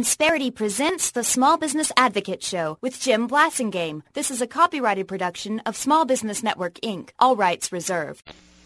Insperity presents the Small Business Advocate Show with Jim Blasingame. This is a copyrighted production of Small Business Network, Inc., all rights reserved.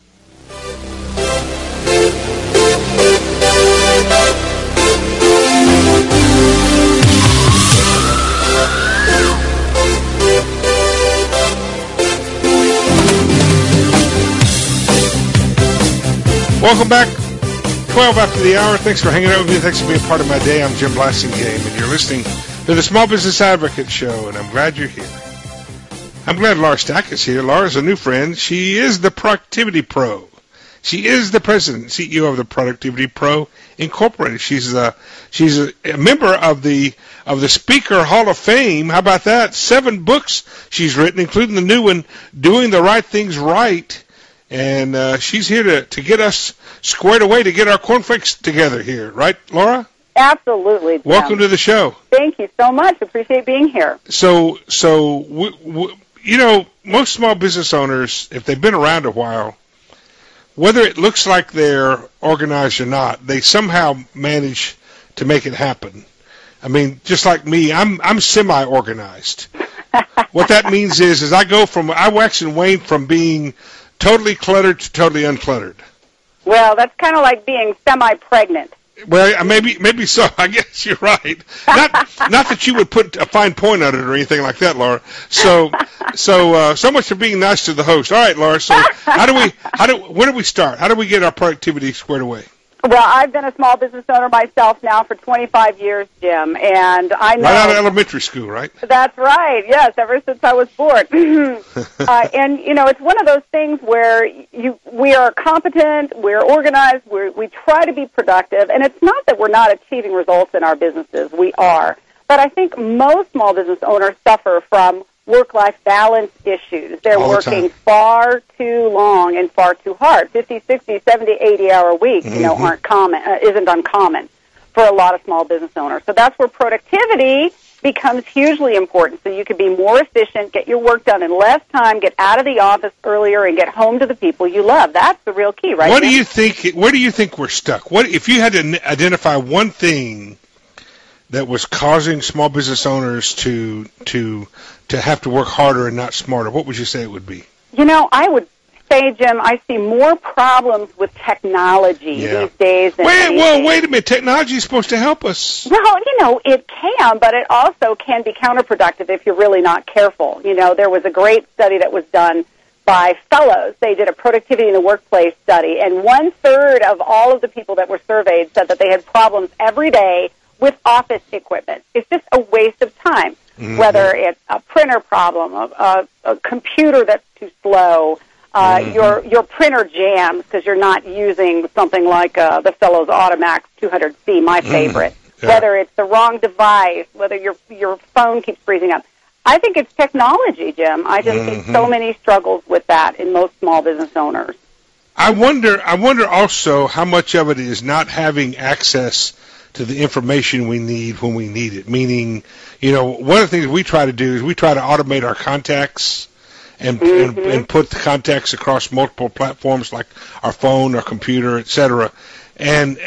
Welcome back. 12 after the hour. Thanks for hanging out with me. Thanks for being part of my day. I'm Jim Blasingame, and you're listening to the Small Business Advocate Show, and I'm glad you're here. I'm glad Laura Stack is here. Laura's a new friend. She is the Productivity Pro. She is the president and CEO of the Productivity Pro Incorporated. She's a member of the Speaker Hall of Fame. How about that? 7 books she's written, including the new one, Doing the Right Things Right. And she's here to get us squared away, to get our cornflakes together here. Right, Laura? Absolutely, Jim. Welcome to the show. Thank you so much. Appreciate being here. So you know, most small business owners, if they've been around a while, whether it looks like they're organized or not, they somehow manage to make it happen. I mean, just like me, I'm semi-organized. What that means is I wax and wane from being totally cluttered to totally uncluttered. Well, that's kind of like being semi-pregnant. Well, maybe so. I guess you're right. Not that you would put a fine point on it or anything like that, Laura. So much for being nice to the host. All right, Laura. So where do we start? How do we get our productivity squared away? Well, I've been a small business owner myself now for 25 years, Jim, and I know... Right out of elementary school, right? That's right, yes, ever since I was born. And, you know, it's one of those things where we are competent, we're organized, we try to be productive, and it's not that we're not achieving results in our businesses. We are. But I think most small business owners suffer from work-life balance issues. They're working far too long and far too hard. 50, 60, 70, 80-hour weeks, you know, isn't uncommon for a lot of small business owners. So that's where productivity becomes hugely important. So you can be more efficient, get your work done in less time, get out of the office earlier, and get home to the people you love. That's the real key, right? Where do you think we're stuck? What if you had to identify one thing that was causing small business owners to have to work harder and not smarter? What would you say it would be? You know, I would say, Jim, I see more problems with technology these days than wait a minute. Technology is supposed to help us. Well, you know, it can, but it also can be counterproductive if you're really not careful. You know, there was a great study that was done by Fellows. They did a productivity in the workplace study, and 1/3 of all of the people that were surveyed said that they had problems every day with office equipment. It's just a waste of time, whether it's a printer problem, a computer that's too slow, your printer jams because you're not using something like the Fellows Automax 200C, my favorite, whether it's the wrong device, whether your phone keeps freezing up. I think it's technology, Jim. I just see so many struggles with that in most small business owners. I wonder also how much of it is not having access to the information we need when we need it. Meaning, you know, one of the things we try to do is we try to automate our contacts and put the contacts across multiple platforms like our phone, our computer, etc. And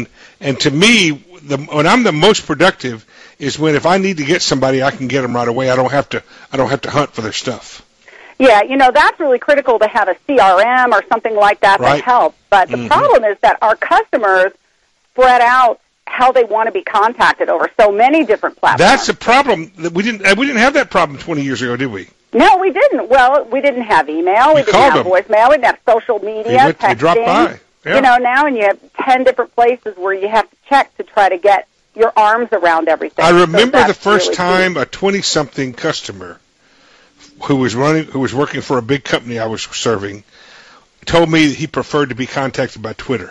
to me, when I'm the most productive is when if I need to get somebody, I can get them right away. I don't have to hunt for their stuff. Yeah, you know, that's really critical to have a CRM or something like that that helps. But the problem is that our customers spread out how they want to be contacted over so many different platforms. That's a problem. We didn't have that problem 20 years ago, did we? No, we didn't. Well, we didn't have email. We didn't have voicemail. We didn't have social media, texting. You dropped by. Yeah. You know, now and you have 10 different places where you have to check to try to get your arms around everything. I remember the first time a 20-something customer who was working for a big company I was serving told me that he preferred to be contacted by Twitter.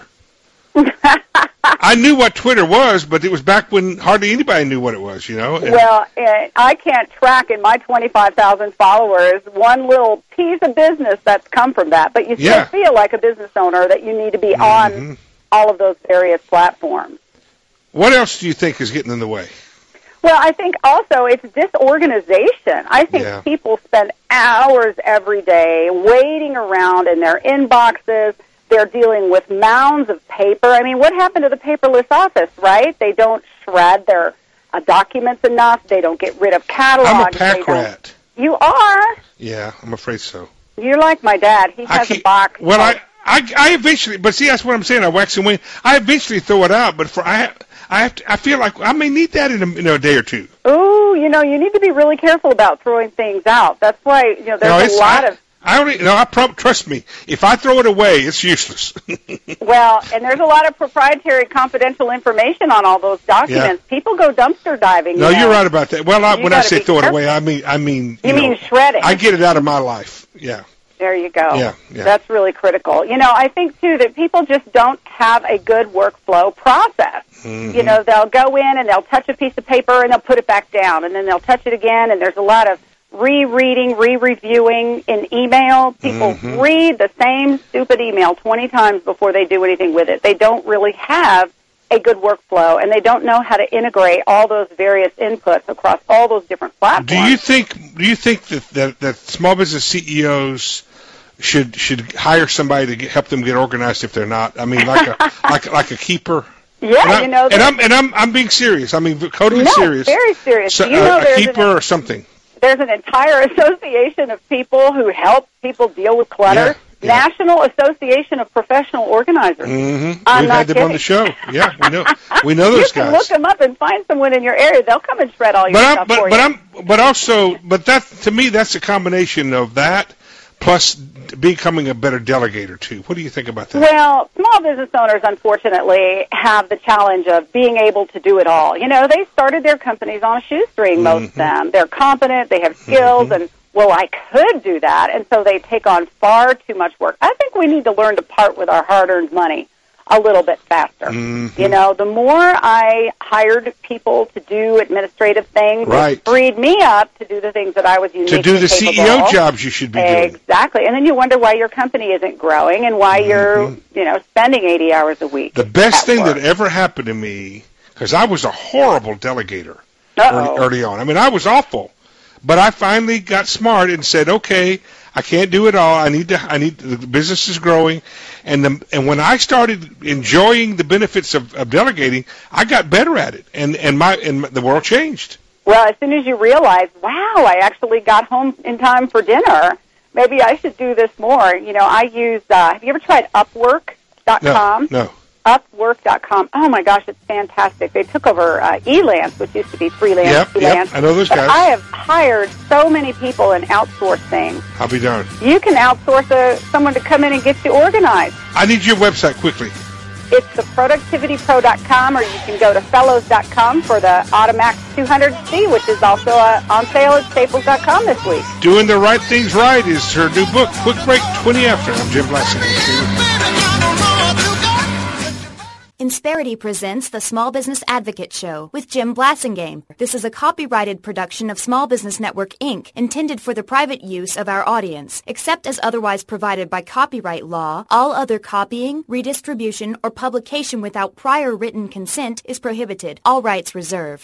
I knew what Twitter was, but it was back when hardly anybody knew what it was, you know. Well, I can't track in my 25,000 followers one little piece of business that's come from that, but you still feel like a business owner that you need to be on all of those various platforms. What else do you think is getting in the way? Well, I think also it's disorganization. I think people spend hours every day waiting around in their inboxes. They're dealing with mounds of paper. I mean, what happened to the paperless office, right? They don't shred their documents enough. They don't get rid of catalogs. I'm a pack rat. You are? Yeah, I'm afraid so. You're like my dad. He has a box. Well, I eventually, but see, that's what I'm saying. I wax and wane. I eventually throw it out, but I feel like I may need that in a day or two. Ooh, you need to be really careful about throwing things out. That's why, there's a lot of... Trust me, if I throw it away, it's useless. Well, and there's a lot of proprietary confidential information on all those documents. Yeah. People go dumpster diving. No, you're right about that. Well, when I say throw it away, I mean you mean shredding. I get it out of my life. Yeah. There you go. Yeah. That's really critical. I think, too, that people just don't have a good workflow process. Mm-hmm. They'll go in and they'll touch a piece of paper and they'll put it back down, and then they'll touch it again, and there's a lot of rereading, re-reviewing in email. People read the same stupid email 20 times before they do anything with it. They don't really have a good workflow, and they don't know how to integrate all those various inputs across all those different platforms. Do you think that small business CEOs should hire somebody to help them get organized if they're not? I mean, like a keeper. Yeah, I'm being serious. I mean, totally serious. Very serious. So, a keeper or something. There's an entire association of people who help people deal with clutter. Yeah. National Association of Professional Organizers. Mm-hmm. We've had them on the show. Yeah, we know those guys. You can look them up and find someone in your area. They'll come and shred all your stuff for you. But that, to me, that's a combination of that plus becoming a better delegator, too. What do you think about that? Well, small business owners, unfortunately, have the challenge of being able to do it all. They started their companies on a shoestring, most of them. They're competent, they have skills, and, I could do that, and so they take on far too much work. I think we need to learn to part with our hard-earned money a little bit faster. The more I hired people to do administrative things, it freed me up to do the things that I was uniquely capable of. To do the CEO jobs you should be doing. Exactly. And then you wonder why your company isn't growing and why you're, spending 80 hours a week. The best thing that ever happened to me, because I was a horrible delegator early on. I mean, I was awful. But I finally got smart and said, okay, I can't do it all. I need the business is growing, and when I started enjoying the benefits of delegating, I got better at it, and the world changed. Well, as soon as you realize, wow, I actually got home in time for dinner. Maybe I should do this more. I use. Have you ever tried Upwork.com? No. Upwork.com. Oh my gosh, it's fantastic. They took over Elance, which used to be Freelance. Yep, I know those guys. I have hired so many people and outsourced things. I'll be darned. You can outsource someone to come in and get you organized. I need your website quickly. It's theproductivitypro.com, or you can go to fellows.com for the Automax 200C, which is also on sale at staples.com this week. Doing the Right Things Right is her new book. Quick break, 20 after. I'm Jim Blasingame. Insperity presents the Small Business Advocate Show with Jim Blasingame. This is a copyrighted production of Small Business Network, Inc., intended for the private use of our audience. Except as otherwise provided by copyright law, all other copying, redistribution, or publication without prior written consent is prohibited. All rights reserved.